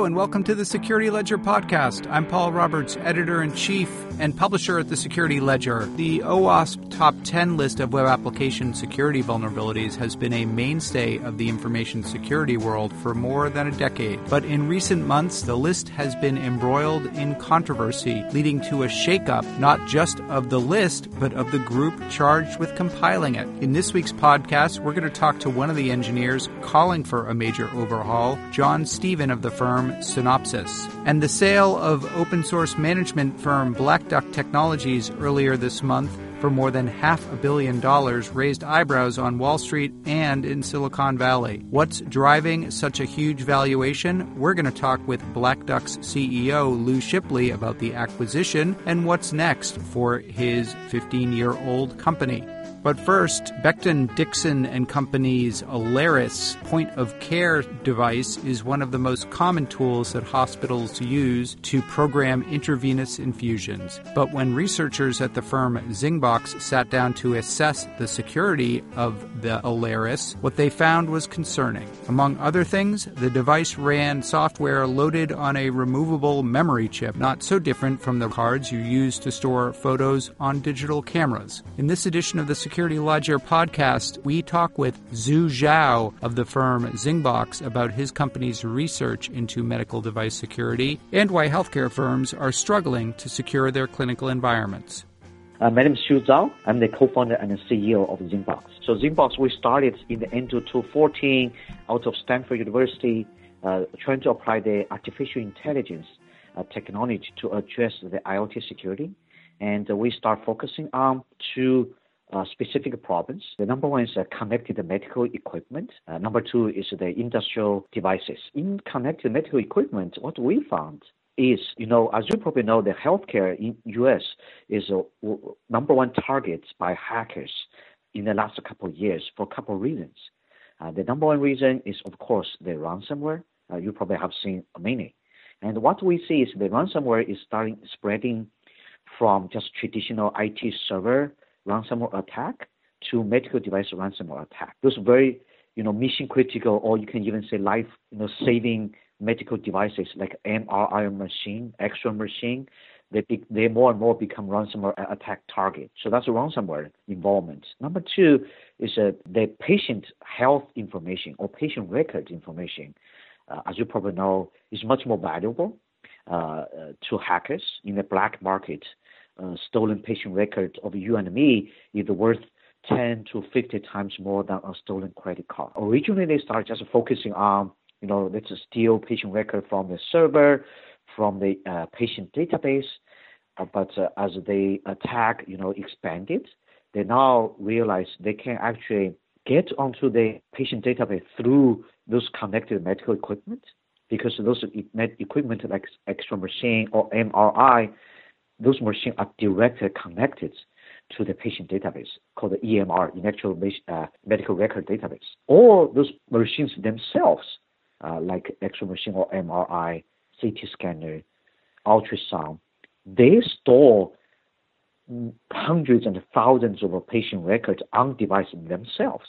Hello, and welcome to the Security Ledger podcast. I'm Paul Roberts, editor-in-chief and publisher at the Security Ledger. The OWASP Top 10 list of web application security vulnerabilities has been a mainstay of the information security world for more than a decade. But in recent months, the list has been embroiled in controversy, leading to a shakeup not just of the list, but of the group charged with compiling it. In this week's podcast, we're going to talk to one of the engineers calling for a major overhaul, John Stephen of the firm Synopsys. And the sale of open source management firm Black Duck Technologies earlier this month for more than $500 million raised eyebrows on Wall Street and in Silicon Valley. What's driving such a huge valuation? We're going to talk with Black Duck's CEO, Lou Shipley, about the acquisition and what's next for his 15-year-old company. But first, Becton Dickinson and Company's Alaris point-of-care device is one of the most common tools that hospitals use to program intravenous infusions. But when researchers at the firm Zingbox sat down to assess the security of the Alaris, what they found was concerning. Among other things, the device ran software loaded on a removable memory chip, not so different from the cards you use to store photos on digital cameras. In this edition of the Security Ledger podcast, we talk with Zhu Zhao of the firm Zingbox about his company's research into medical device security and why healthcare firms are struggling to secure their clinical environments. My name is Zhu Zhao. I'm the co-founder and the CEO of Zingbox. So Zingbox, we started in the end of 2014 out of Stanford University, trying to apply the artificial intelligence technology to address the IoT security. And we start focusing on two specific problems. The number one is connected medical equipment. Number two is the industrial devices. In connected medical equipment, what we found is, as you probably know, the healthcare in U.S. is number one target by hackers in the last couple of years for a couple of reasons. The number one reason is, of course, the ransomware. You probably have seen many. And what we see is the ransomware is spreading from just traditional IT server ransomware attack to medical device ransomware attack. Those very, mission critical, or you can even say life, saving medical devices like MRI machine, X-ray machine, they more and more become ransomware attack target. So that's a ransomware involvement. Number two is the patient health information or patient record information. As you probably know, is much more valuable to hackers in the black market. Stolen patient record of you and me is worth 10 to 50 times more than a stolen credit card. Originally, they started just focusing on, let's steal patient record from the server, from the patient database. But as the attack, expanded, they now realize they can actually get onto the patient database through those connected medical equipment, because those equipment like X-ray machine or MRI, those machines are directly connected to the patient database called the EMR, medical record database. Or those machines themselves, like X-ray machine or MRI, CT scanner, ultrasound, they store hundreds and thousands of patient records on device themselves.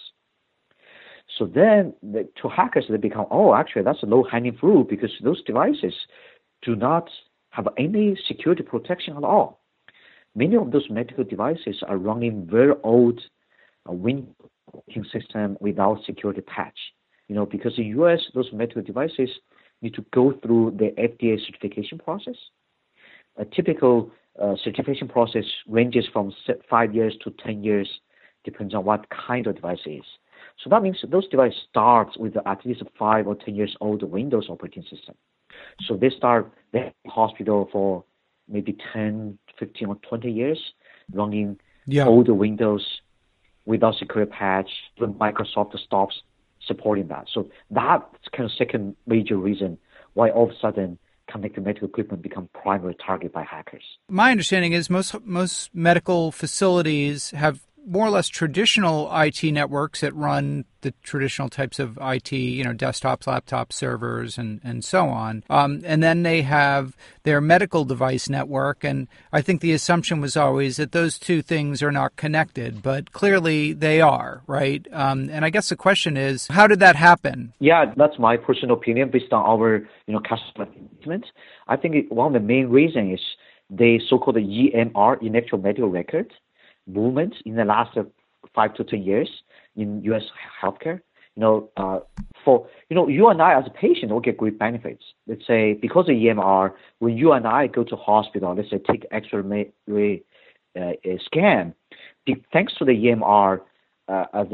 So then to hackers, they become, actually that's a low-hanging fruit, because those devices do not have any security protection at all. Many of those medical devices are running very old Windows operating system without security patch. Because in US, those medical devices need to go through the FDA certification process. A typical certification process ranges from 5 years to 10 years, depends on what kind of device it is. So that means those devices start with at least 5 or 10 years old Windows operating system. So they start the hospital for maybe 10, 15, or 20 years running older Windows without security patch. When Microsoft stops supporting that. So that's kind of second major reason why all of a sudden connected medical equipment become primary target by hackers. My understanding is most medical facilities have more or less traditional IT networks that run the traditional types of IT, desktops, laptops, servers, and so on. And then they have their medical device network. And I think the assumption was always that those two things are not connected, but clearly they are, right? And I guess the question is, how did that happen? Yeah, that's my personal opinion based on our, customer engagement. I think one of the main reasons is the so-called EMR, electronic medical record, movement in the last 5 to 10 years in U.S. healthcare. You and I as a patient will get great benefits. Let's say because of EMR, when you and I go to hospital, let's say take X-ray scan, thanks to the EMR, as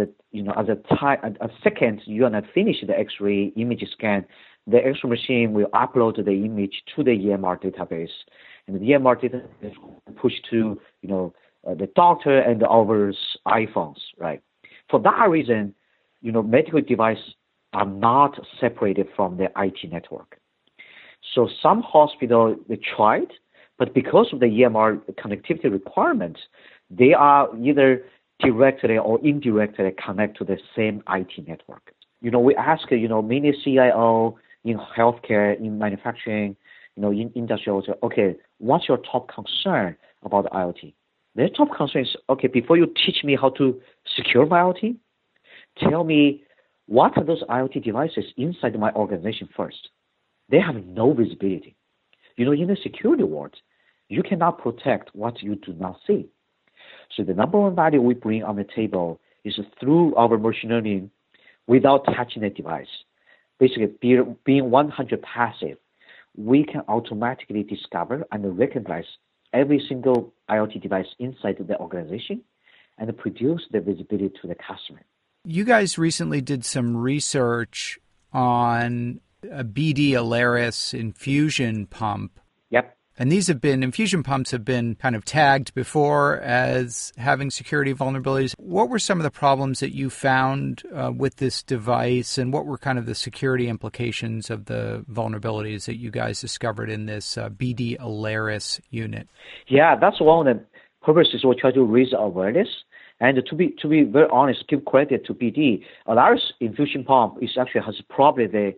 a second you and I finish the X-ray image scan, the X-ray machine will upload the image to the EMR database, and the EMR data is pushed to the doctor and our iPhones, right? For that reason, medical devices are not separated from the IT network. So some hospitals, they tried, but because of the EMR connectivity requirements, they are either directly or indirectly connect to the same IT network. We ask, many CIO in healthcare, in manufacturing, in industrial, okay, what's your top concern about IoT? Their top concern is, okay, before you teach me how to secure my IoT, tell me what are those IoT devices inside my organization first. They have no visibility. In the security world, you cannot protect what you do not see. So the number one value we bring on the table is through our machine learning without touching the device. Basically, being 100 passive, we can automatically discover and recognize every single IoT device inside the organization and produce the visibility to the customer. You guys recently did some research on a BD Alaris infusion pump. Yep. And infusion pumps have been kind of tagged before as having security vulnerabilities. What were some of the problems that you found with this device, and what were kind of the security implications of the vulnerabilities that you guys discovered in this BD Alaris unit? Yeah, that's one of the purposes we try to raise awareness. And to be very honest, give credit to BD. Alaris infusion pump has probably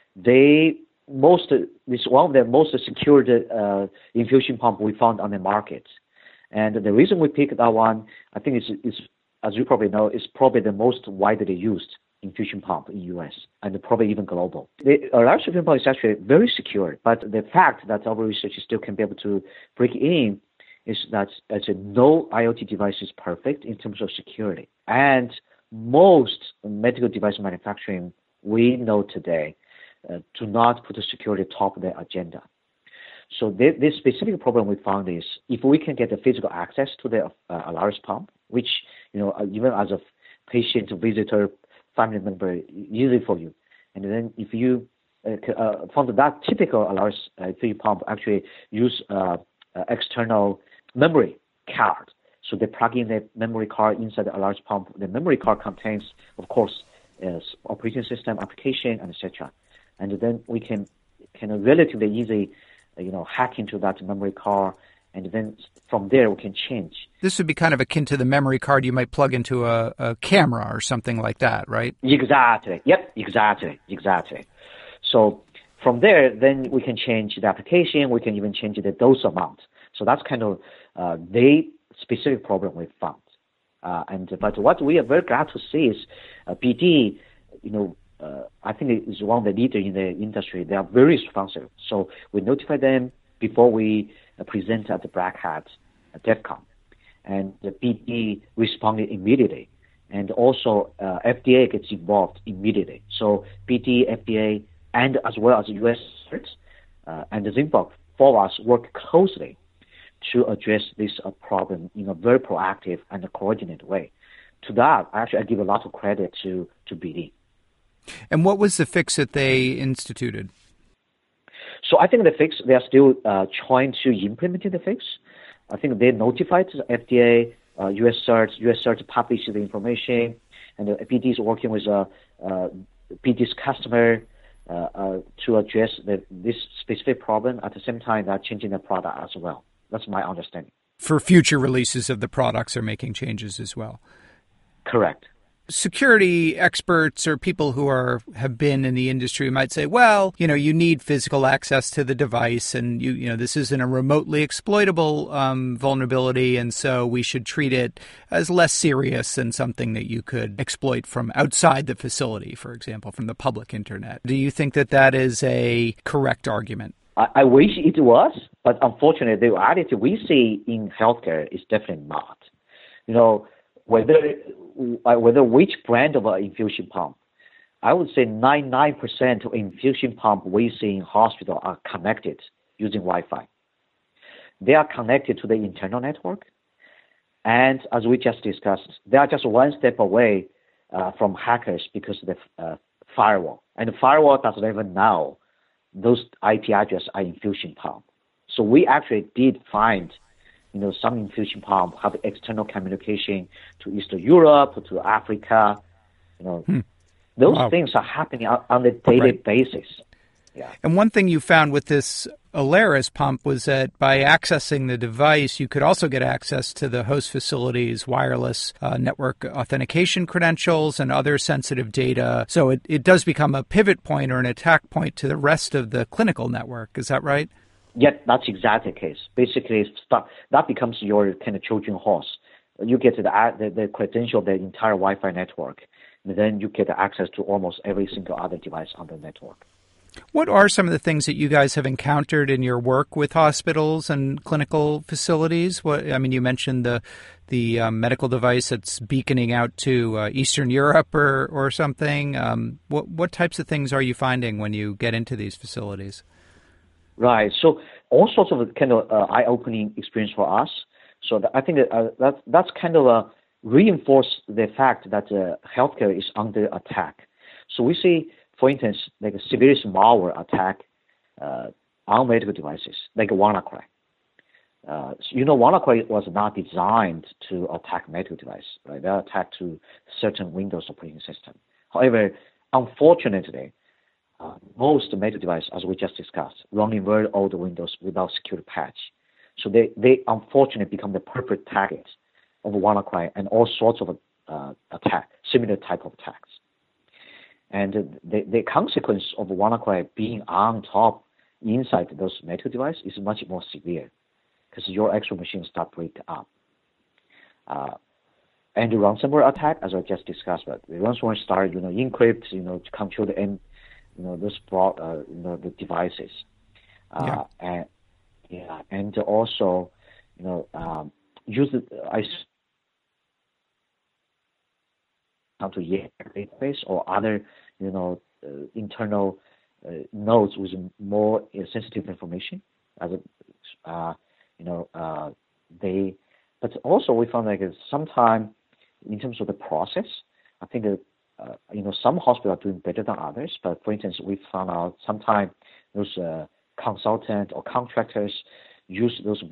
it's one of the most secured infusion pump we found on the market. And the reason we picked that one, I think is as you probably know, is probably the most widely used infusion pump in U.S. and probably even global. The Alaris infusion pump is actually very secure, but the fact that our researchers still can be able to break in is that no IoT device is perfect in terms of security. And most medical device manufacturing we know today do not put the security top of their agenda. So this specific problem we found is if we can get the physical access to the Alaris pump, which even as a patient, visitor, family member, easy for you, and then if you found that typical Alaris infusion pump actually use external memory card. So they plug in the memory card inside the Alaris pump. The memory card contains, of course, operating system, application, and etc. And then we can relatively easily, hack into that memory card, and then from there we can change. This would be kind of akin to the memory card you might plug into a camera or something like that, right? Exactly. Yep. Exactly. So from there, then we can change the application. We can even change the dose amount. So that's kind of the specific problem we found. But what we are very glad to see is BD, I think it is one of the leaders in the industry. They are very responsive. So we notify them before we present at the Black Hat at DEFCON. And the BD responded immediately. And also FDA gets involved immediately. So BD, FDA, and as well as U.S. and Zingbok for us work closely to address this problem in a very proactive and coordinated way. To that, I give a lot of credit to BD. And what was the fix that they instituted? So I think the fix, they are still trying to implement the fix. I think they notified the FDA, U.S. CERT published the information, and the BD is working with BD's customer to address this specific problem. At the same time, they're changing the product as well. That's my understanding. For future releases of the products, are making changes as well. Correct. security experts or people who have been in the industry might say, well, you need physical access to the device, and this isn't a remotely exploitable vulnerability, and so we should treat it as less serious than something that you could exploit from outside the facility, for example, from the public internet. Do you think that is a correct argument? I wish it was, but unfortunately, the reality we see in healthcare is definitely not. Whether which brand of an infusion pump, I would say 99% of infusion pump we see in hospital are connected using Wi-Fi. They are connected to the internal network, and as we just discussed, they are just one step away from hackers because of the firewall. And the firewall doesn't even know those IP addresses are infusion pump. So we actually did find some infusion pump have external communication to Eastern Europe, to Africa. Those things are happening on a daily basis. Yeah. And one thing you found with this Alaris pump was that by accessing the device, you could also get access to the host facility's wireless network authentication credentials and other sensitive data. So it does become a pivot point or an attack point to the rest of the clinical network. Is that right? Yeah, that's exactly the case. Basically, that becomes your kind of Trojan horse. You get the credential of the entire Wi-Fi network, and then you get access to almost every single other device on the network. What are some of the things that you guys have encountered in your work with hospitals and clinical facilities? You mentioned the medical device that's beaconing out to Eastern Europe or something. What types of things are you finding when you get into these facilities? Right. So all sorts of kind of eye-opening experience for us. So I think that's kind of reinforce the fact that healthcare is under attack. So we see, for instance, like a severe malware attack on medical devices, like WannaCry. WannaCry was not designed to attack medical device, right? They attack to certain Windows operating system. However, unfortunately, most medical devices, as we just discussed, running very old Windows without security patch. So they unfortunately become the perfect target of WannaCry and all sorts of similar type of attacks. And the consequence of WannaCry being on top inside those medical devices is much more severe because your actual machine start break up. And the ransomware attack, as I just discussed, but the ransomware start, encrypt, to control the end, those the devices, and also, use the to database or other, internal nodes with more sensitive information. But also we found sometimes in terms of the process, I think that some hospitals are doing better than others. But for instance, we found out sometimes those consultants or contractors use those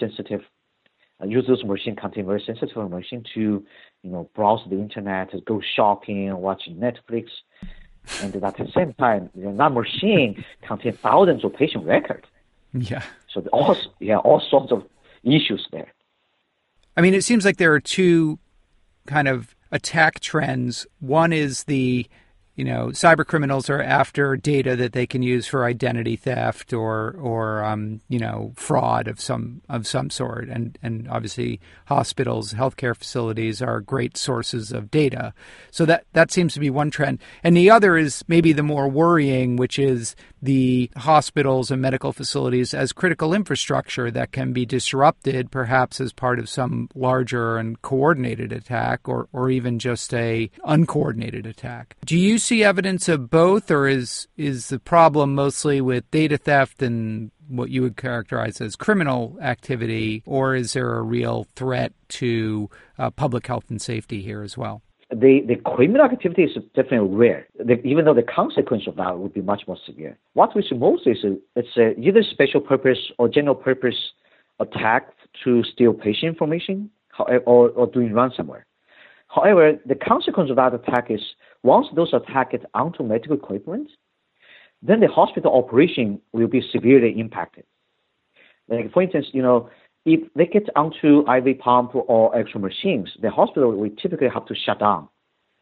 machine contain very sensitive information to, browse the internet, go shopping, watch Netflix, and at the same time, that machine contains thousands of patient records. Yeah. So all sorts of issues there. It seems like there are two kind of attack trends. One is the cyber criminals are after data that they can use for identity theft or fraud of some sort, and obviously hospitals, healthcare facilities are great sources of data. So that seems to be one trend, and the other is maybe the more worrying, which is the hospitals and medical facilities as critical infrastructure that can be disrupted, perhaps as part of some larger and coordinated attack, or even just a uncoordinated attack. Do you see evidence of both, or is the problem mostly with data theft and what you would characterize as criminal activity, or is there a real threat to public health and safety here as well? The criminal activity is definitely rare, even though the consequence of that would be much more severe. What we see most is it's either special purpose or general purpose attack to steal patient information or doing ransomware. However, the consequence of that attack is once those attacks get onto medical equipment, then the hospital operation will be severely impacted. Like for instance, if they get onto IV pump or actual machines, the hospital will typically have to shut down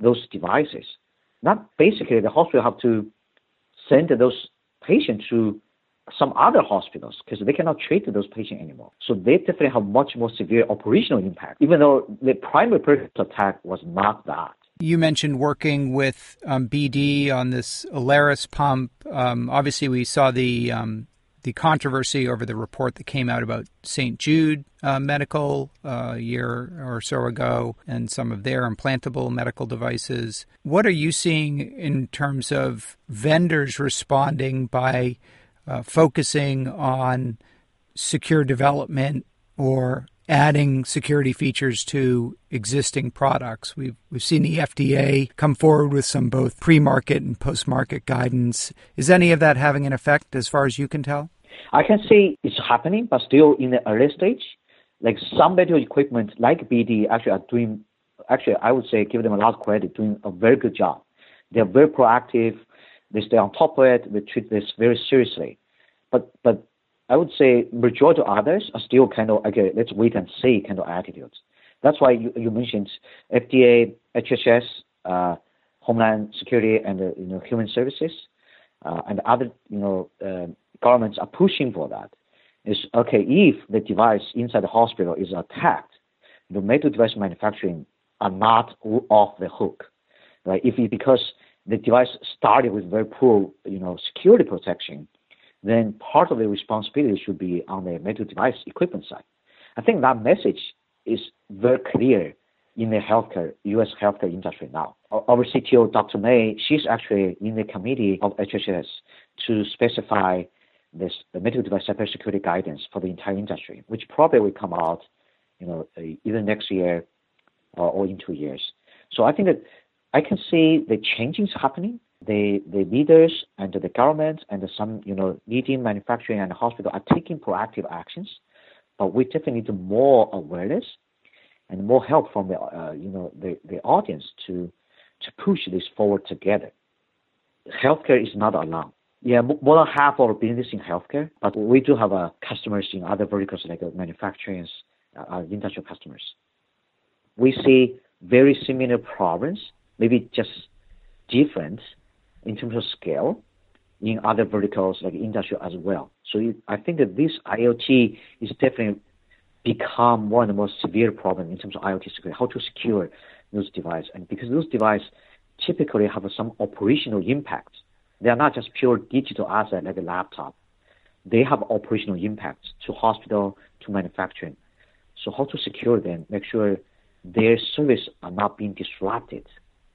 those devices. Not basically the hospital have to send those patients to some other hospitals because they cannot treat those patients anymore. So they definitely have much more severe operational impact, even though the primary purpose attack was not that. You mentioned working with BD on this Alaris pump. Obviously, we saw the controversy over the report that came out about St. Jude Medical a year or so ago and some of their implantable medical devices. What are you seeing in terms of vendors responding by focusing on secure development or adding security features to existing products? We've seen the FDA come forward with some both pre-market and post-market guidance. Is any of that having an effect as far as you can tell? I can say it's happening, but still in the early stage. Like some medical equipment like BD actually are doing, I would say give them a lot of credit, doing a very good job. They're very proactive. They stay on top of it. They treat this very seriously. But I would say majority of others are still kind of, okay, let's wait and see kind of attitudes. That's why you mentioned FDA, HHS, Homeland Security, and Human Services, and other governments are pushing for that. Is okay if the device inside the hospital is attacked, the medical device manufacturing are not off the hook, right? Because the device started with very poor security protection, then part of the responsibility should be on the medical device equipment side. I think that message is very clear in the U.S. healthcare industry now. Our CTO, Dr. May, she's actually in the committee of HHS to specify the medical device cybersecurity guidance for the entire industry, which probably will come out, either next year or in 2 years. So I think that I can see the changes happening. The leaders and the government and some leading manufacturing and hospital are taking proactive actions, but we definitely need more awareness and more help from the audience to push this forward together. Healthcare is not alone. Yeah, more than half of our business in healthcare, but we do have customers in other verticals like manufacturing, industrial customers. We see very similar problems, maybe just different in terms of scale in other verticals like industrial as well. So I think that this IoT is definitely become one of the most severe problems in terms of IoT security, how to secure those devices. And because those devices typically have some operational impact. They are not just pure digital asset like a laptop. They have operational impacts to hospital, to manufacturing. So how to secure them, make sure their service are not being disrupted,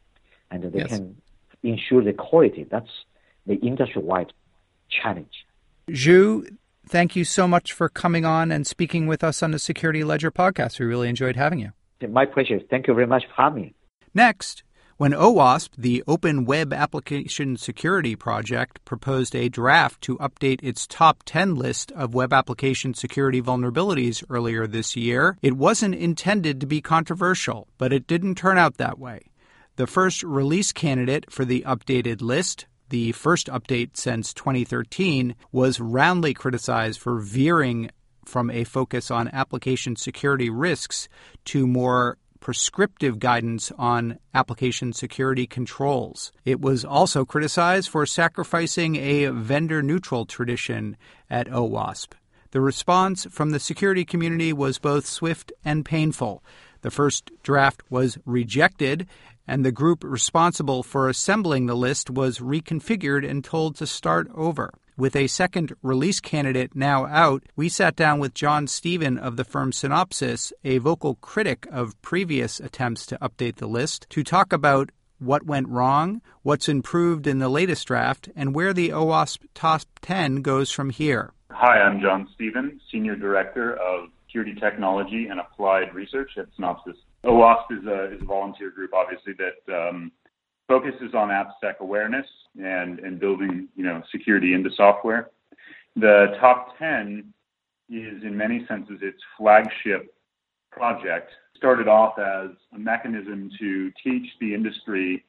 and they can ensure the quality. That's the industry-wide challenge. Zhu, thank you so much for coming on and speaking with us on the Security Ledger podcast. We really enjoyed having you. My pleasure. Thank you very much for having me. Next, when OWASP, the Open Web Application Security Project, proposed a draft to update its top 10 list of web application security vulnerabilities earlier this year, it wasn't intended to be controversial, but it didn't turn out that way. The first release candidate for the updated list, the first update since 2013, was roundly criticized for veering from a focus on application security risks to more prescriptive guidance on application security controls. It was also criticized for sacrificing a vendor-neutral tradition at OWASP. The response from the security community was both swift and painful. The first draft was rejected, and the group responsible for assembling the list was reconfigured and told to start over. With a second release candidate now out, we sat down with John Stephen of the firm Synopsys, a vocal critic of previous attempts to update the list, to talk about what went wrong, what's improved in the latest draft, and where the OWASP Top 10 goes from here. Hi, I'm John Stephen, Senior Director of Security Technology and Applied Research at Synopsys. OWASP is a volunteer group, obviously, that focuses on AppSec awareness and building, security into software. The Top 10 is, in many senses, its flagship project. Started off as a mechanism to teach the industry,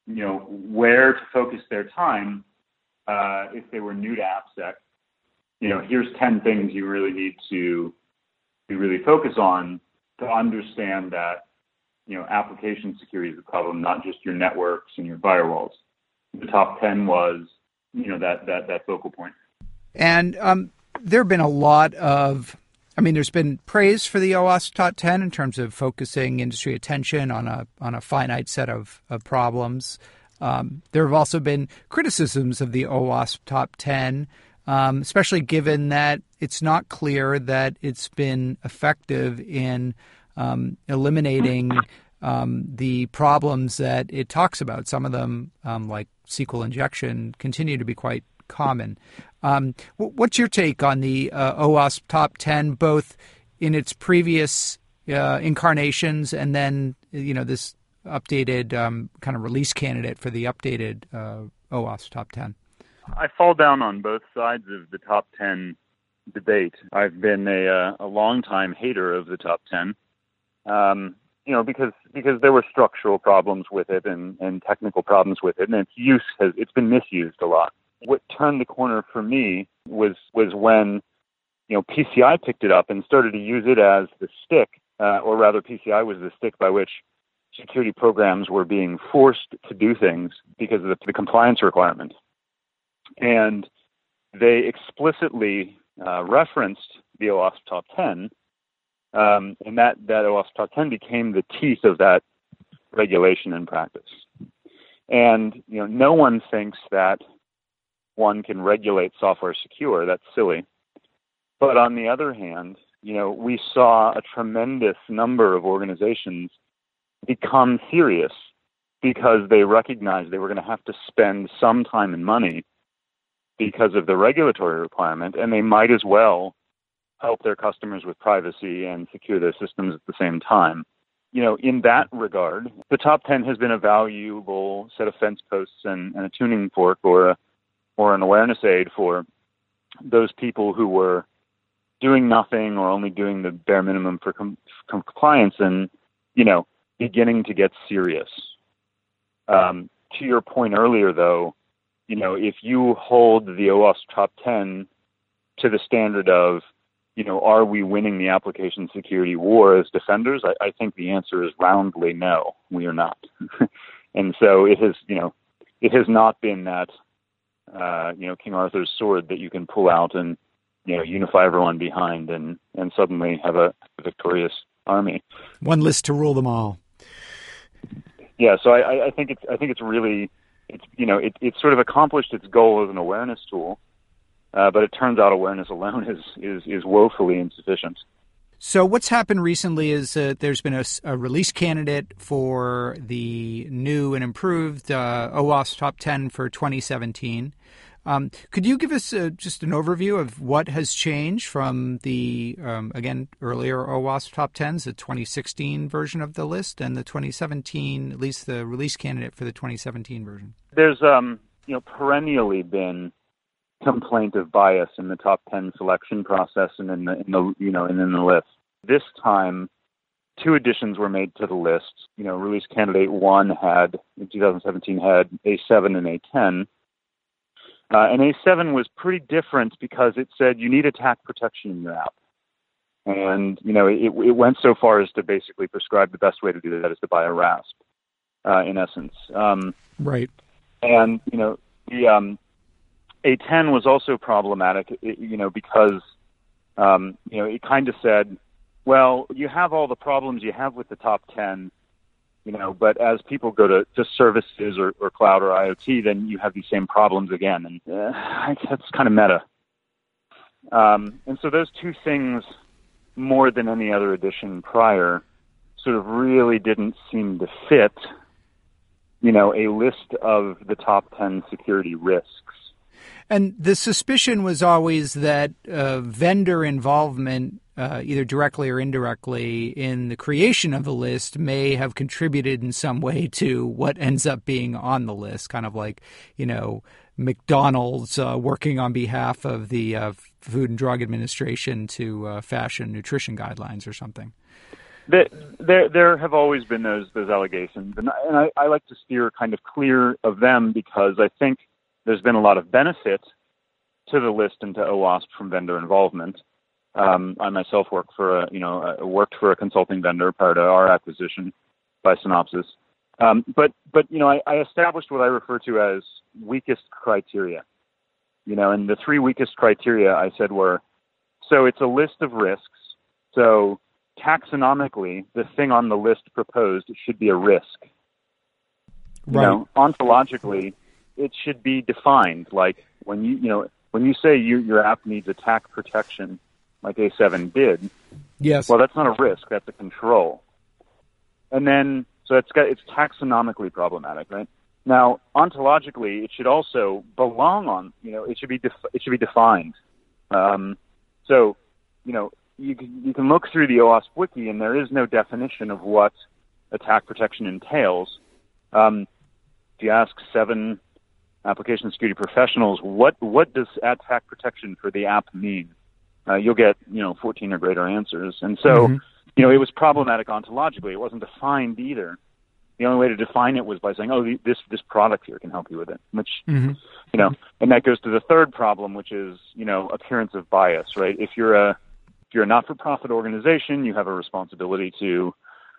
where to focus their time if they were new to AppSec. Here's 10 things you really need to really focus on to understand that application security is a problem, not just your networks and your firewalls. The top 10 was, that focal point. And there have been a lot of, there's been praise for the OWASP Top 10 in terms of focusing industry attention on a finite set of problems. There have also been criticisms of the OWASP Top 10, especially given that it's not clear that it's been effective in eliminating the problems that it talks about. Some of them, like SQL injection, continue to be quite common. What's your take on the OWASP Top 10, both in its previous incarnations and then, this updated kind of release candidate for the updated OWASP Top 10? I fall down on both sides of the Top 10 debate. I've been a long-time hater of the Top 10, because there were structural problems with it and technical problems with it, and it's been misused a lot. What turned the corner for me was when PCI picked it up and started to use it as the stick, or rather PCI was the stick by which security programs were being forced to do things because of the compliance requirement. And they explicitly referenced the OWASP Top 10, and that OWASP Top 10 became the teeth of that regulation and practice. And no one thinks that one can regulate software secure. That's silly. But on the other hand, we saw a tremendous number of organizations become serious because they recognized they were going to have to spend some time and money because of the regulatory requirement, and they might as well help their customers with privacy and secure their systems at the same time. In that regard, the Top 10 has been a valuable set of fence posts and a tuning fork or an awareness aid for those people who were doing nothing or only doing the bare minimum for compliance and, beginning to get serious. To your point earlier, though, if you hold the OWASP Top 10 to the standard of, are we winning the application security war as defenders? I think the answer is roundly no, we are not. And so it has not been that, King Arthur's sword that you can pull out and, unify everyone behind and suddenly have a victorious army. One list to rule them all. Yeah, so I think it's really, it's sort of accomplished its goal as an awareness tool, but it turns out awareness alone is woefully insufficient. So what's happened recently is there's been a release candidate for the new and improved OWASP Top 10 for 2017. Could you give us just an overview of what has changed from the, earlier OWASP Top 10s, the 2016 version of the list, and the 2017, at least the release candidate for the 2017 version? There's, perennially been complaint of bias in the top 10 selection process and in the list. This time, 2 additions were made to the list. Release candidate 1 in 2017 had A7 and A10. And A7 was pretty different because it said you need attack protection in your app. And, it went so far as to basically prescribe the best way to do that is to buy a RASP, in essence. Right. And, the A10 was also problematic, because, it kind of said, well, you have all the problems you have with the top 10, but as people go to services or cloud or IoT, then you have these same problems again. And that's kind of meta. And so those 2 things, more than any other edition prior, sort of really didn't seem to fit, a list of the top 10 security risks. And the suspicion was always that vendor involvement, either directly or indirectly, in the creation of the list may have contributed in some way to what ends up being on the list, kind of like, McDonald's working on behalf of the Food and Drug Administration to fashion nutrition guidelines or something. There have always been those allegations, and I like to steer kind of clear of them because I think there's been a lot of benefit to the list and to OWASP from vendor involvement. I myself worked for a consulting vendor prior to our acquisition, by Synopsys. But I established what I refer to as weakest criteria. And the three weakest criteria I said were, so it's a list of risks. So taxonomically, the thing on the list proposed should be a risk. Right. Ontologically, it should be defined. Like when you say your app needs attack protection, like A7 did. Yes. Well, that's not a risk. That's a control. And then, so it's taxonomically problematic, right? Now, ontologically, it should also belong on. It should be defined. So, you can look through the OWASP wiki, and there is no definition of what attack protection entails. If you ask 7 application security professionals, what does attack protection for the app mean? You'll get 14 or greater answers. And so, it was problematic ontologically. It wasn't defined either. The only way to define it was by saying, oh, this product here can help you with it, which, and that goes to the third problem, which is, appearance of bias, right? If you're a not-for-profit organization, you have a responsibility to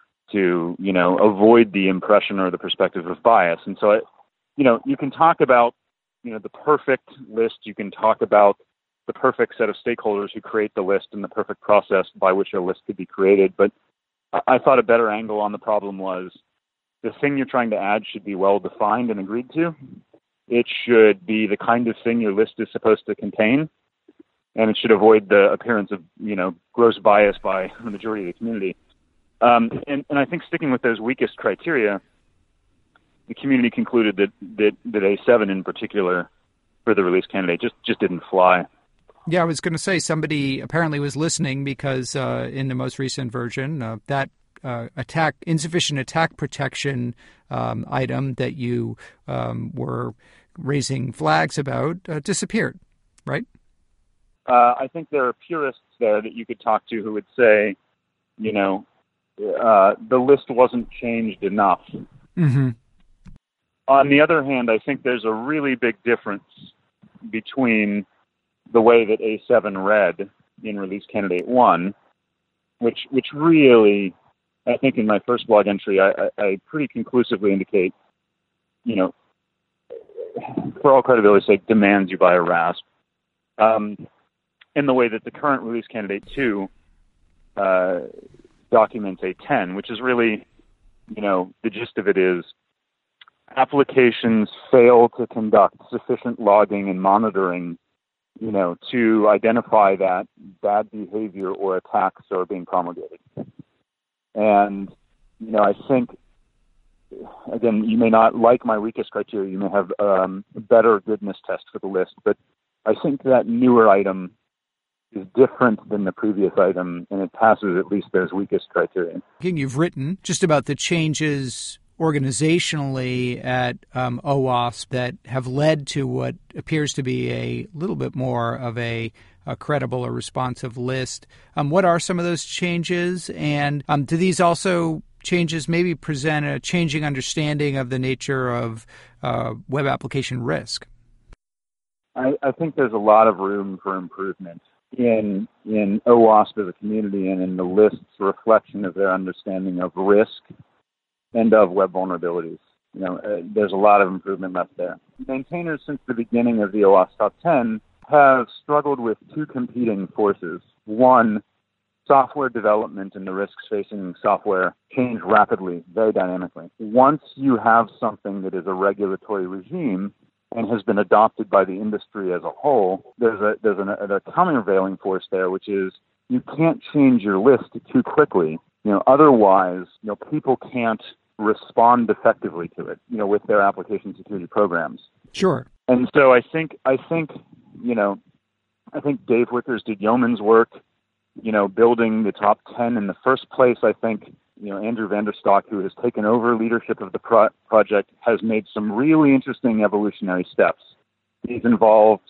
avoid the impression or the perspective of bias. And so, you can talk about, the perfect list. You can talk about the perfect set of stakeholders who create the list and the perfect process by which a list could be created. But I thought a better angle on the problem was the thing you're trying to add should be well defined and agreed to. It should be the kind of thing your list is supposed to contain, and it should avoid the appearance of, gross bias by the majority of the community. And I think sticking with those weakest criteria, the community concluded that A7 in particular for the release candidate just didn't fly. Yeah, I was going to say somebody apparently was listening because in the most recent version, that insufficient attack protection item that you were raising flags about disappeared, right? I think there are purists there that you could talk to who would say, the list wasn't changed enough. Mm-hmm. On the other hand, I think there's a really big difference between the way that A7 read in Release Candidate 1, which really, I think in my first blog entry, I pretty conclusively indicate, for all credibility's sake, demands you buy a RASP. In the way that the current Release Candidate 2 documents A10, which is really, the gist of it is applications fail to conduct sufficient logging and monitoring, to identify that bad behavior or attacks are being promulgated. And, I think, again, you may not like my weakest criteria. You may have a better goodness test for the list, but I think that newer item is different than the previous item, and it passes at least those weakest criteria. You've written just about the changes organizationally at OWASP that have led to what appears to be a little bit more of a credible or responsive list. What are some of those changes, and do these also changes maybe present a changing understanding of the nature of web application risk? I think there's a lot of room for improvement in OWASP as a community and in the list's reflection of their understanding of risk and of web vulnerabilities. There's a lot of improvement left there. Maintainers since the beginning of the OWASP Top 10 have struggled with two competing forces. One, software development and the risks facing software change rapidly, very dynamically. Once you have something that is a regulatory regime and has been adopted by the industry as a whole, there's a countervailing force there, which is you can't change your list too quickly. Otherwise, people can't respond effectively to it, with their application security programs. Sure. And so I think Dave Wickers did yeoman's work, building the top 10 in the first place. I think, Andrew Vanderstock, who has taken over leadership of the project, has made some really interesting evolutionary steps. He's involved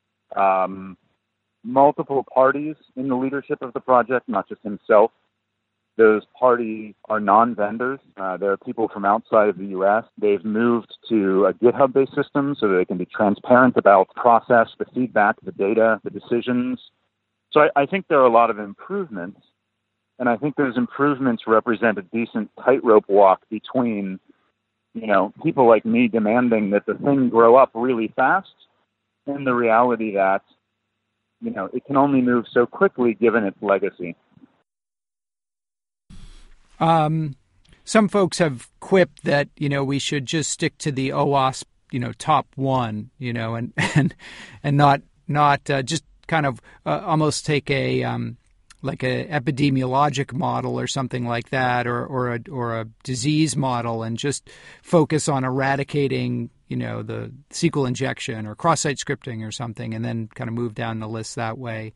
multiple parties in the leadership of the project, not just himself. Those parties are non-vendors. There are people from outside of the U.S. They've moved to a GitHub-based system so that they can be transparent about the process, the feedback, the data, the decisions. So I think there are a lot of improvements. And I think those improvements represent a decent tightrope walk between, people like me demanding that the thing grow up really fast and the reality that, it can only move so quickly given its legacy. Some folks have quipped that, we should just stick to the OWASP, top one, and not just kind of almost take like a epidemiologic model or something like that, or a disease model, and just focus on eradicating, the SQL injection or cross-site scripting or something, and then kind of move down the list that way.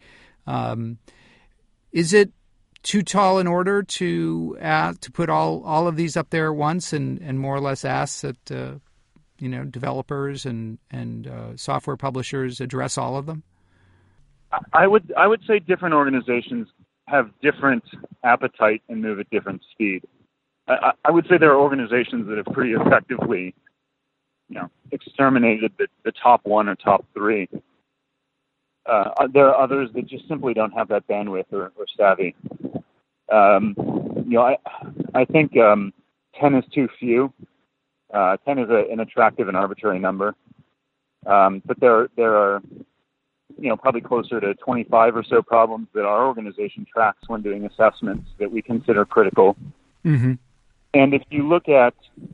Is it too tall an order to put all of these up there at once and more or less ask that developers and software publishers address all of them? I would say different organizations have different appetite and move at different speed. I would say there are organizations that have pretty effectively, exterminated the top one or top three. There are others that just simply don't have that bandwidth or savvy. I think 10 is too few. 10 is an attractive and arbitrary number. But there are probably closer to 25 or so problems that our organization tracks when doing assessments that we consider critical. Mm-hmm. And if you look at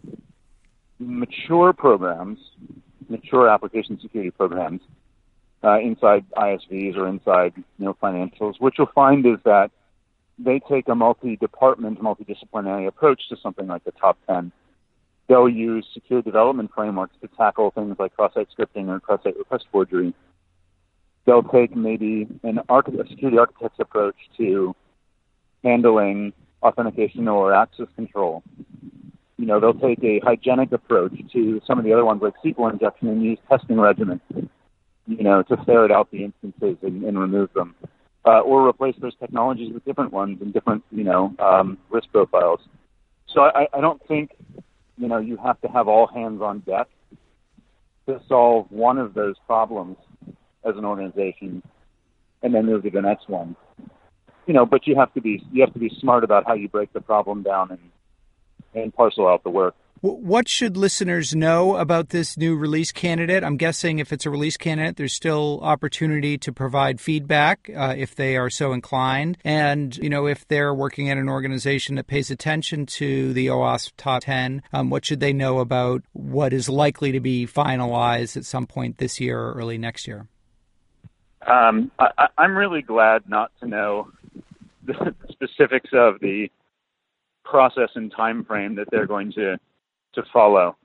mature programs, mature application security programs, inside ISVs or inside, financials, what you'll find is that they take a multi-department, multidisciplinary approach to something like the top 10. They'll use secure development frameworks to tackle things like cross-site scripting or cross-site request forgery. They'll take maybe a security architect's approach to handling authentication or access control. They'll take a hygienic approach to some of the other ones like SQL injection and use testing regimens, to ferret out the instances and remove them. Or replace those technologies with different ones and different, risk profiles. So I don't think, you have to have all hands on deck to solve one of those problems as an organization and then move to the next one. But you have to be smart about how you break the problem down and parcel out the work. What should listeners know about this new release candidate? I'm guessing if it's a release candidate, there's still opportunity to provide feedback if they are so inclined. And, if they're working at an organization that pays attention to the OWASP Top 10, what should they know about what is likely to be finalized at some point this year or early next year? I'm really glad not to know the specifics of the process and time frame that they're going to follow.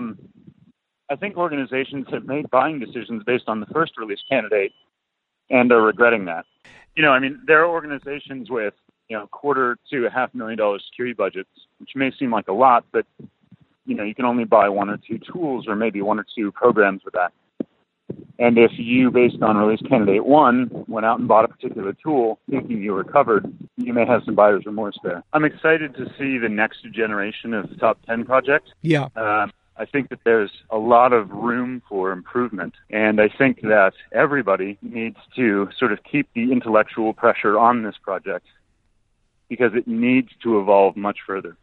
I think organizations have made buying decisions based on the first release candidate and are regretting that. There are organizations with, $250,000 to $500,000 security budgets, which may seem like a lot, but, you can only buy one or two tools or maybe one or two programs with that. And if you, based on release candidate 1, went out and bought a particular tool thinking you were covered, you may have some buyer's remorse there. I'm excited to see the next generation of the Top 10 project. Yeah. I think that there's a lot of room for improvement. And I think that everybody needs to sort of keep the intellectual pressure on this project because it needs to evolve much further.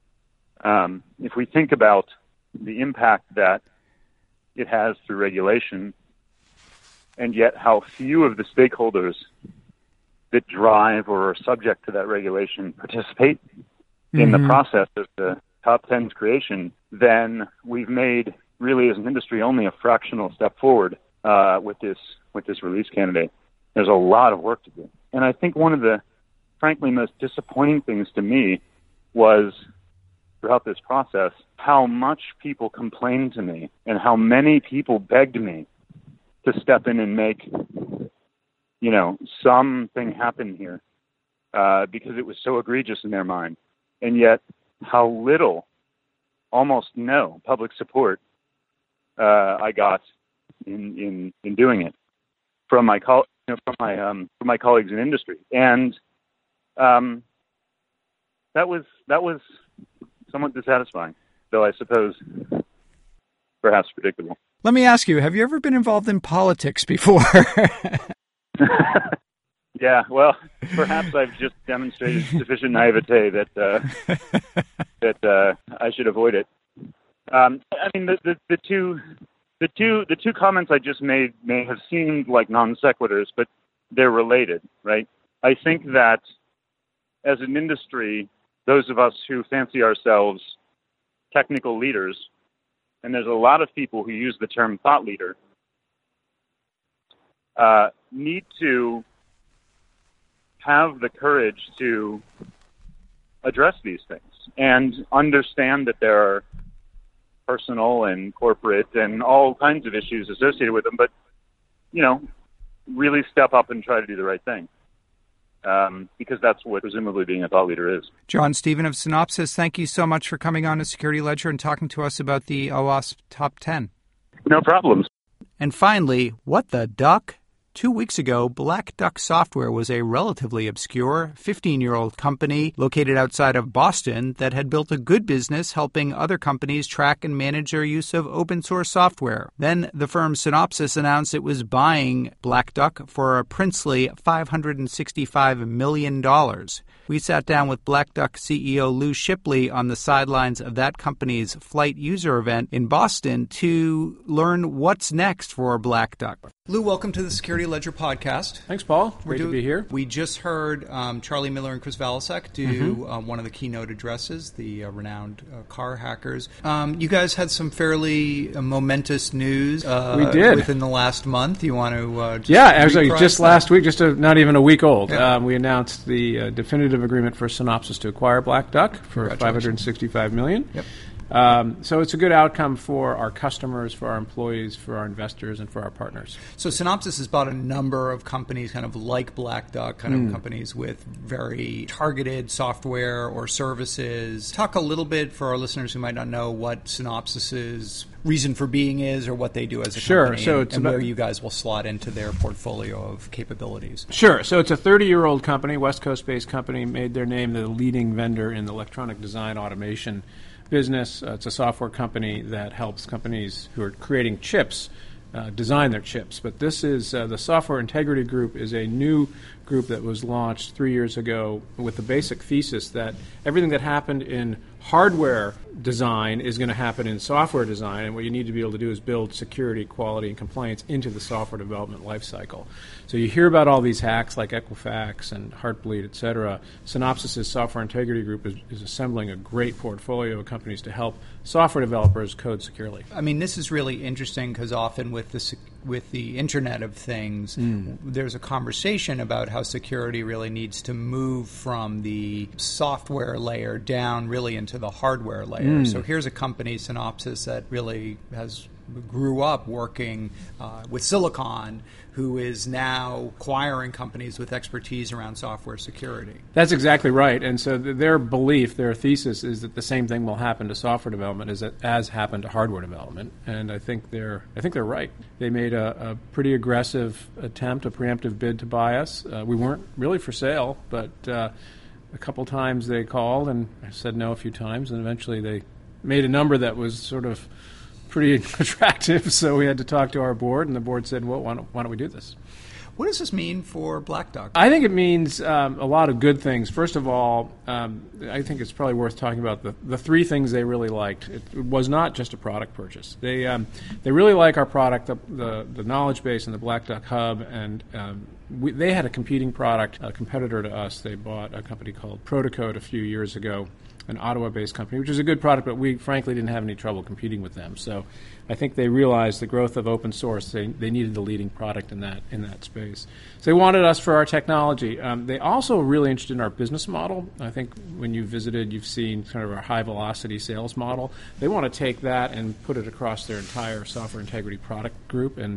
If we think about the impact that it has through regulation, and yet how few of the stakeholders that drive or are subject to that regulation participate in the process of the Top 10's creation, then we've made, really as an industry, only a fractional step forward with this release candidate. There's a lot of work to do. And I think one of the, frankly, most disappointing things to me was, throughout this process, how much people complained to me and how many people begged me to step in and make, something happen here because it was so egregious in their mind. And yet how little, almost no, public support I got in doing it from my from my colleagues in industry. And that was somewhat dissatisfying, though I suppose perhaps predictable. Let me ask you, have you ever been involved in politics before? Yeah, well, perhaps I've just demonstrated sufficient naivete that I should avoid it. I mean, the two comments I just made may have seemed like non sequiturs, but they're related, right? I think that as an industry, those of us who fancy ourselves technical leaders, and there's a lot of people who use the term thought leader, need to have the courage to address these things and understand that there are personal and corporate and all kinds of issues associated with them, but, really step up and try to do the right thing. Because that's what presumably being a thought leader is. John Steven of Synopsys, thank you so much for coming on to Security Ledger and talking to us about the OWASP Top 10. No problems. And finally, what the duck? 2 weeks ago, Black Duck Software was a relatively obscure 15-year-old company located outside of Boston that had built a good business helping other companies track and manage their use of open-source software. Then the firm Synopsys announced it was buying Black Duck for a princely $565 million. We sat down with Black Duck CEO Lou Shipley on the sidelines of that company's flight user event in Boston to learn what's next for Black Duck. Lou, welcome to the Security Ledger podcast. Thanks, Paul. Great to be here. We just heard Charlie Miller and Chris Valasek do one of the keynote addresses, the renowned car hackers. You guys had some fairly momentous news we did. Within the last month. You want to actually, just last week, not even a week old, we announced the definitive agreement for Synopsys to acquire Black Duck for $565 million. Yep. So it's a good outcome for our customers, for our employees, for our investors, and for our partners. So Synopsys has bought a number of companies kind of like Black Duck, kind of companies with very targeted software or services. Talk a little bit for our listeners who might not know what Synopsys's reason for being is or what they do as a company and where you guys will slot into their portfolio of capabilities. Sure. So it's a 30-year-old company, West Coast-based company, made their name the leading vendor in the electronic design automation business. It's a software company that helps companies who are creating chips design their chips. But this is the Software Integrity Group is a new group that was launched 3 years ago with the basic thesis that everything that happened in hardware design is going to happen in software design, and what you need to be able to do is build security, quality, and compliance into the software development lifecycle. So you hear about all these hacks like Equifax and Heartbleed, et cetera. Synopsys' Software Integrity Group is assembling a great portfolio of companies to help software developers code securely. I mean, this is really interesting because often with the Internet of Things, there's a conversation about how security really needs to move from the software layer down really into the hardware layer. So here's a company, Synopsys, that really grew up working with Silicon, who is now acquiring companies with expertise around software security. That's exactly right. And so their belief, their thesis is that the same thing will happen to software development as happened to hardware development. And I think they're right. They made a pretty aggressive attempt, a preemptive bid to buy us. We weren't really for sale, but a couple times they called, and I said no a few times, and eventually they made a number that was sort of pretty attractive, so we had to talk to our board, and the board said, well, why don't we do this? What does this mean for Black Duck? I think it means a lot of good things. First of all, I think it's probably worth talking about the three things they really liked. It was not just a product purchase. They really like our product, the knowledge base and the Black Duck Hub, and they had a competing product, a competitor to us. They bought a company called Protocode a few years ago, an Ottawa-based company, which is a good product, but we frankly didn't have any trouble competing with them. So I think they realized the growth of open source, they needed the leading product in that space. So they wanted us for our technology. They also were really interested in our business model. I think when you visited, you've seen kind of our high-velocity sales model. They want to take that and put it across their entire software integrity product group and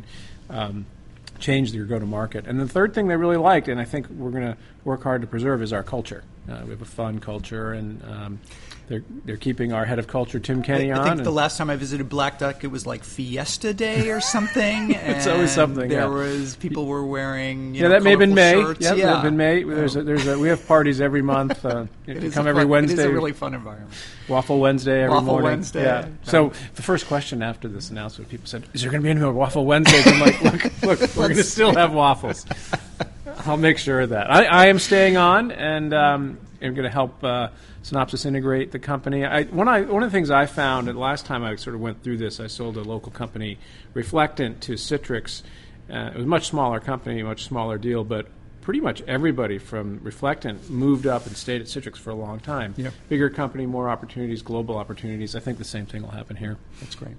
change their go-to-market. And the third thing they really liked, and I think we're going to work hard to preserve, is our culture. We have a fun culture, and they're keeping our head of culture, Tim Kenny, on. I think the last time I visited Black Duck, it was like Fiesta Day or something. It's always something. There was people were wearing that may have been May. Shirts. Yeah, that may have been May. We have parties every month. You come every Wednesday. It is a really fun environment. Waffle Wednesday every morning. Waffle Wednesday. Yeah. So the first question after this announcement, people said, "Is there going to be any more Waffle Wednesdays?" I'm like, "Look, we're going to still have waffles." I'll make sure of that. I am staying on, and I'm going to help Synopsys integrate the company. One of the things I found, and the last time I sort of went through this, I sold a local company, Reflectant, to Citrix. It was a much smaller company, much smaller deal, but pretty much everybody from Reflectant moved up and stayed at Citrix for a long time. Yeah. Bigger company, more opportunities, global opportunities. I think the same thing will happen here. That's great.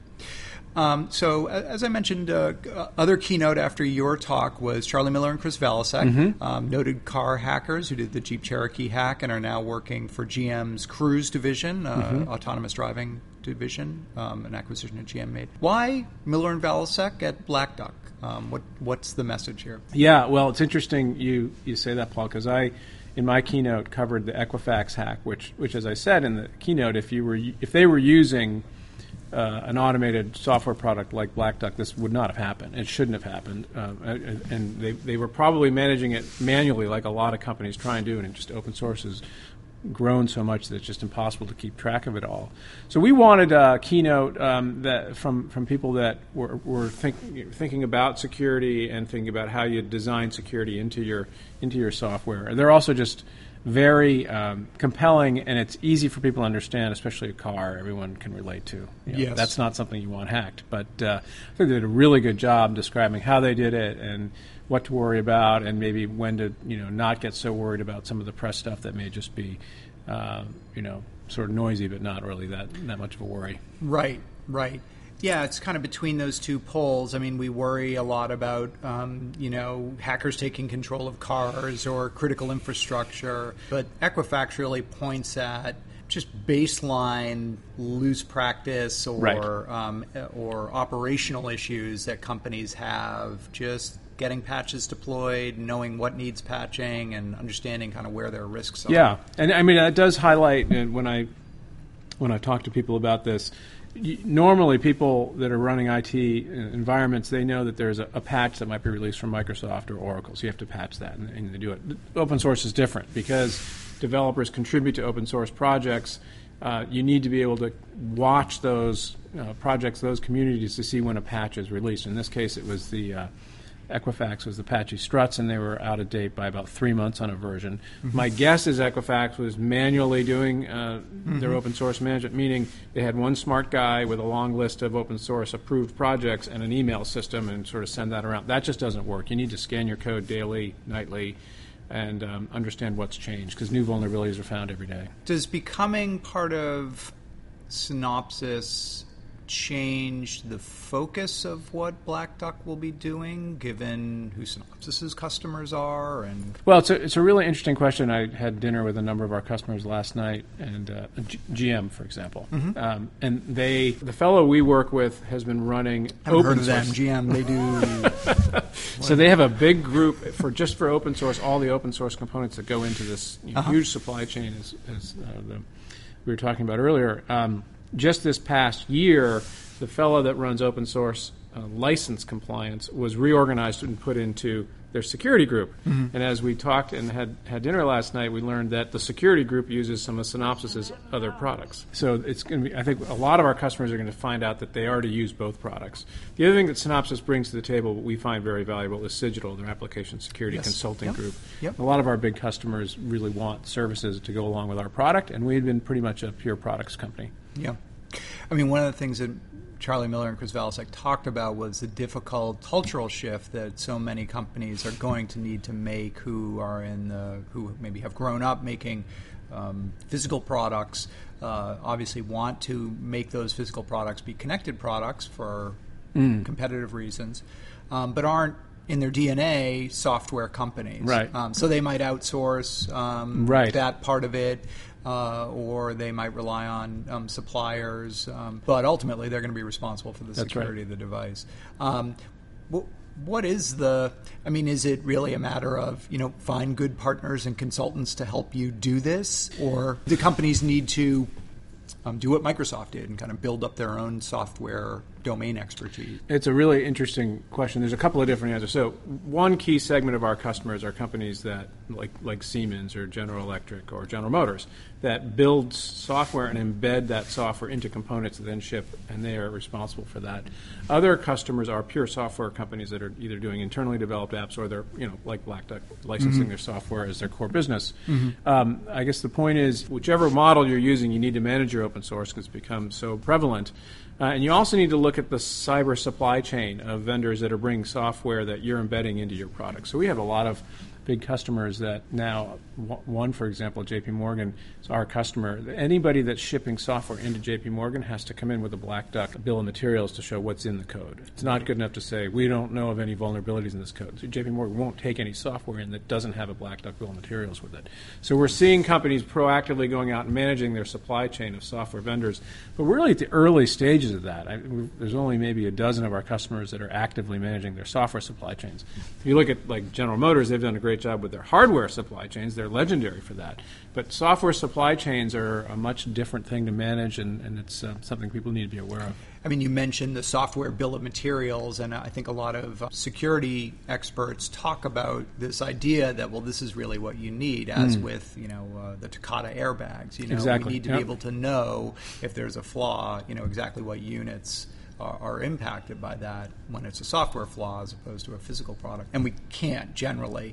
So, as I mentioned, other keynote after your talk was Charlie Miller and Chris Valasek, noted car hackers who did the Jeep Cherokee hack and are now working for GM's Cruise division, autonomous driving division, an acquisition that GM made. Why Miller and Valasek at Black Duck? What's the message here? Yeah, well, it's interesting you say that, Paul, because I, in my keynote, covered the Equifax hack, which, as I said in the keynote, if they were using an automated software product like Black Duck, this would not have happened. It shouldn't have happened, and they were probably managing it manually, like a lot of companies try and do, and just open source has grown so much that it's just impossible to keep track of it all. So we wanted a keynote that from people that were thinking about security and thinking about how you design security into your software. They're also just very compelling, and it's easy for people to understand, especially a car everyone can relate to. Yes. That's not something you want hacked, but I think they did a really good job describing how they did it and what to worry about, and maybe when to not get so worried about some of the press stuff that may just be sort of noisy, but not really that much of a worry. Right. Yeah, it's kind of between those two poles. I mean, we worry a lot about, hackers taking control of cars or critical infrastructure, but Equifax really points at just baseline loose practice or operational issues that companies have, just getting patches deployed, knowing what needs patching, and understanding kind of where their risks are. Yeah, and I mean, that does highlight, and when I talk to people about this, normally people that are running IT environments, they know that there's a patch that might be released from Microsoft or Oracle, so you have to patch that, and they do it. Open source is different because developers contribute to open source projects. You need to be able to watch those projects, those communities, to see when a patch is released. In this case, it was the Equifax was the Apache Struts, and they were out of date by about 3 months on a version. My guess is Equifax was manually doing their open source management, meaning they had one smart guy with a long list of open source approved projects and an email system and sort of send that around. That just doesn't work. You need to scan your code daily, nightly, and understand what's changed, because new vulnerabilities are found every day. Does becoming part of Synopsys change the focus of what Black Duck will be doing, given who Synopsys's customers are? And well, it's a really interesting question. I had dinner with a number of our customers last night, and GM, for example, and the fellow we work with has been running I've open heard of source. them. GM, they do. So they have a big group for open source, all the open source components that go into this huge supply chain, as we were talking about earlier. Just this past year, the fellow that runs open source license compliance was reorganized and put into their security group. And as we talked and had dinner last night, we learned that the security group uses some of Synopsys' other products. So it's going to be, I think a lot of our customers are going to find out that they already use both products. The other thing that Synopsys brings to the table, what we find very valuable, is Cigital, their application security consulting group. A lot of our big customers really want services to go along with our product, and we've been pretty much a pure products company. Yeah. I mean, one of the things that Charlie Miller and Chris Valasek talked about was the difficult cultural shift that so many companies are going to need to make who maybe have grown up making physical products, obviously want to make those physical products be connected products for competitive reasons, but aren't in their DNA software companies. Right. So they might outsource that part of it. Or they might rely on suppliers, but ultimately they're going to be responsible for the security of the device. What is is it really a matter of, find good partners and consultants to help you do this, or do companies need to do what Microsoft did and kind of build up their own software domain expertise? It's a really interesting question. There's a couple of different answers. So one key segment of our customers are companies that, like Siemens or General Electric or General Motors, that build software and embed that software into components that then ship, and they are responsible for that. Other customers are pure software companies that are either doing internally developed apps or they're, like Black Duck, licensing their software as their core business. I guess the point is, whichever model you're using, you need to manage your open source because it's become so prevalent. And you also need to look at the cyber supply chain of vendors that are bringing software that you're embedding into your product. So we have a lot of big customers that now, one, for example, JP Morgan is our customer. Anybody that's shipping software into JP Morgan has to come in with a Black Duck bill of materials to show what's in the code. It's not good enough to say, we don't know of any vulnerabilities in this code. So JP Morgan won't take any software in that doesn't have a Black Duck bill of materials with it. So we're seeing companies proactively going out and managing their supply chain of software vendors. But we're really at the early stages of that. There's only maybe a dozen of our customers that are actively managing their software supply chains. If you look at like General Motors, they've done a great job with their hardware supply chains. They're legendary for that. But software supply chains are a much different thing to manage, and it's something people need to be aware of. I mean, you mentioned the software bill of materials, and I think a lot of security experts talk about this idea that, well, this is really what you need, as with, the Takata airbags. Exactly. We need to be able to know if there's a flaw, exactly what units are impacted by that when it's a software flaw as opposed to a physical product. And we can't generally.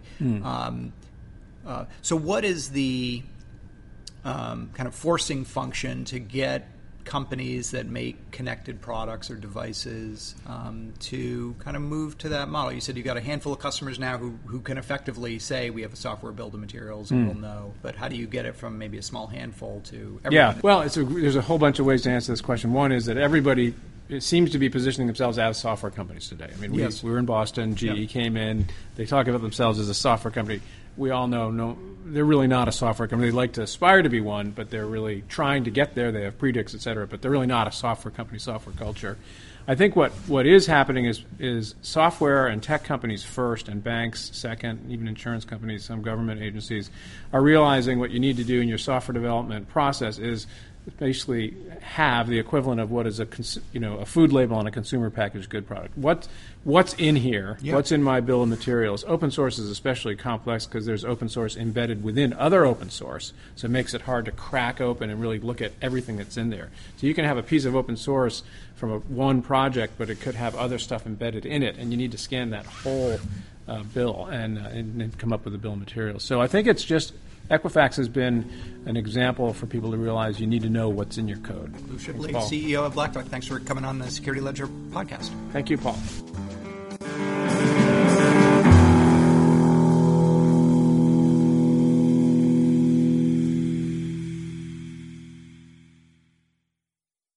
So what is the kind of forcing function to get companies that make connected products or devices to kind of move to that model? You said you've got a handful of customers now who can effectively say we have a software bill of materials and we'll know. But how do you get it from maybe a small handful to everyone? Yeah, well, there's a whole bunch of ways to answer this question. One is that everybody seems to be positioning themselves as software companies today. I mean, we were in Boston, GE came in, they talk about themselves as a software company. We all know they're really not a software company. They like to aspire to be one, but they're really trying to get there. They have Predix, et cetera, but they're really not a software company, software culture. I think what is happening is software and tech companies first, and banks second, even insurance companies, some government agencies, are realizing what you need to do in your software development process is basically have the equivalent of what is a food label on a consumer packaged good product. What's in here? Yeah. What's in my bill of materials? Open source is especially complex because there's open source embedded within other open source, so it makes it hard to crack open and really look at everything that's in there. So you can have a piece of open source from one project, but it could have other stuff embedded in it, and you need to scan that whole bill and come up with a bill of materials. So I think it's just Equifax has been an example for people to realize you need to know what's in your code. Lou Shipley, CEO of Black Duck, thanks for coming on the Security Ledger podcast. Thank you, Paul.